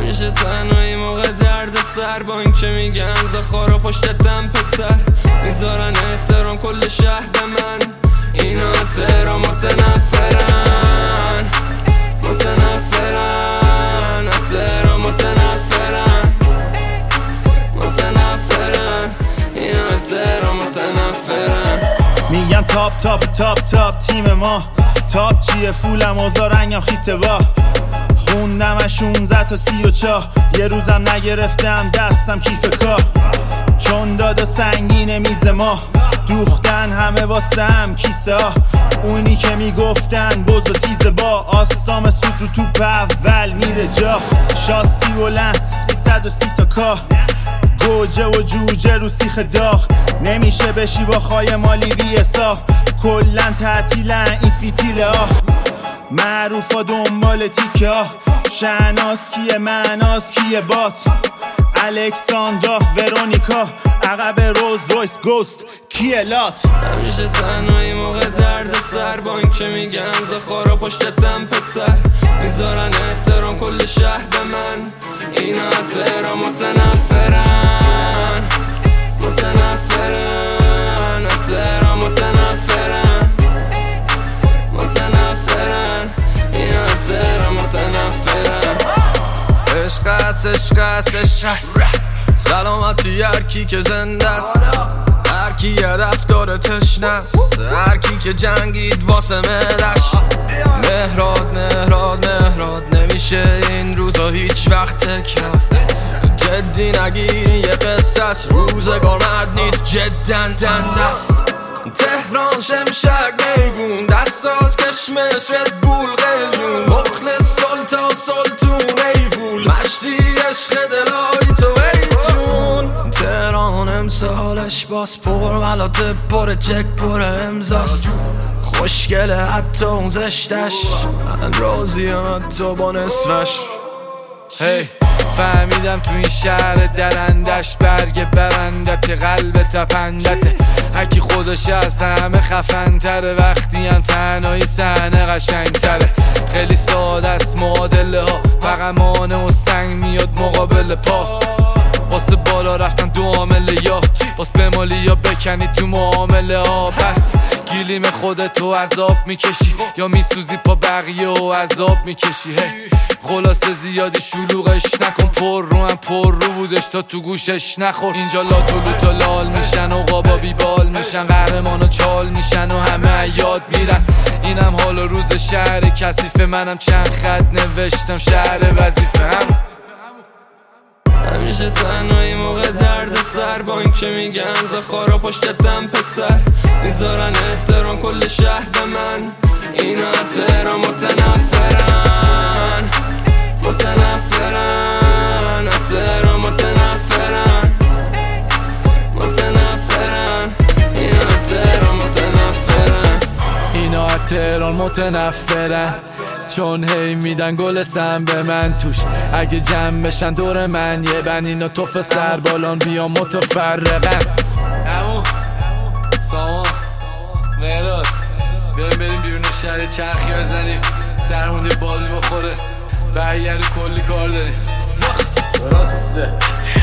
همیشه تنهایی موقع درد سر، با این که میگن زخارا پشتتم پسر، میذارن احترام کل شهر به من، اینا تهران متنفرن، متنفرن، تهران متنفرن، متنفرن، اینا تهران متنفرن. میگن تاپ تاپ تاپ تاپ تیم ما، تاپ چیه فولم اوزا رنگم خیته با، خوندم از 16 تا 34، یه روزم نگرفتم دستم کیف کار، چون دادا سنگینه میز ما، دوختن همه واسم کیسه ها، اونی که میگفتن بز و تیز با، آستام سود رو توپ اول میره جا، شاسی بلند 330 تا کاه، گوجه و جوجه رو سیخ داغ، نمیشه بشی با خای مالی بیسا، کلن تعطیلن این فیتیله ها، معروفا دنبال تیکه ها، شهناز کیه معناز کیه بات، الکساندرا ورونیکا، عقب روز رویس گوست کیه لات. همیشه تنهایی موقع درد سر، با این که میگن زخارا پشتتم پسر، میذارن احترام کل شهر به من، اینا تهران متنفرن، متنفرن، تهران متنفرن، متنفرن، اینا تهران متنفرن. عشق است عشق است عشق است، سلامتی هر کی که زنده است، هر کی هدف داره تشنه است، هر کی که جنگید واسه ملش، مهراد مهراد مهراد، نمیشه این روزا هیچ وقت تکرار، جدی نگیری یه قصه است، روزگار مرد نیست جدن دنده است، تهران شمشک میگون، دستاز کشمش ردبول قلیون، مخلص سلطان سلطون ایفول، مشتی عشق دلایی تو ایجون، تهران امسالش باز پر ملاته پر چک پر امزاست، خوشگله حتی اون زشتش، من راضیم حتی با نصفش. هی فهمیدم تو این شهر درندش، برگ برندت قلب تپندته، هکی خودش از همه خفن تره، وقتی هم تنهایی صحنه قشنگ تره، خیلی ساده است معادله ها، فقط مانع و سنگ میاد مقابل پا، واسه بالا رفتن دو عامله، یا واسه بمالی یا بکنی تو معامله ها، پس گیلیم خودتو عذاب میکشی، یا میسوزی پا بقیه و عذاب میکشی، هی خلاصه زیادی شلوغش نکن، پر رو هم پر رو بودش تا تو گوشش نخور، اینجا لاتولو تا لال میشن و قابا بیبال میشن، قهرمان و چال میشن و همه یاد میرن، اینم حال و روز شهر کثیفه، منم چند خط نوشتم شهر وظیفه هم. همیشه تنهایی موقع درد سر، با این که میگن زخارا پشتتم پسر، میذارن احترام کل شهر به من، اینا تهران متنفرن، متنفرن، تهران متنفرن، متنفرن، اینا تهران متنفرن، اینا تهران متنفرن، چون هی میدن گل سم به من توش، اگه جمع بشن دور من یه بن، اینا توف سر بالان بیا متفرقن. امو سامان مهراد بریم بیرون شهر چرخی بزنیم، سرمون یه بادی بخوره، برگرد کلی کار داریم. راسته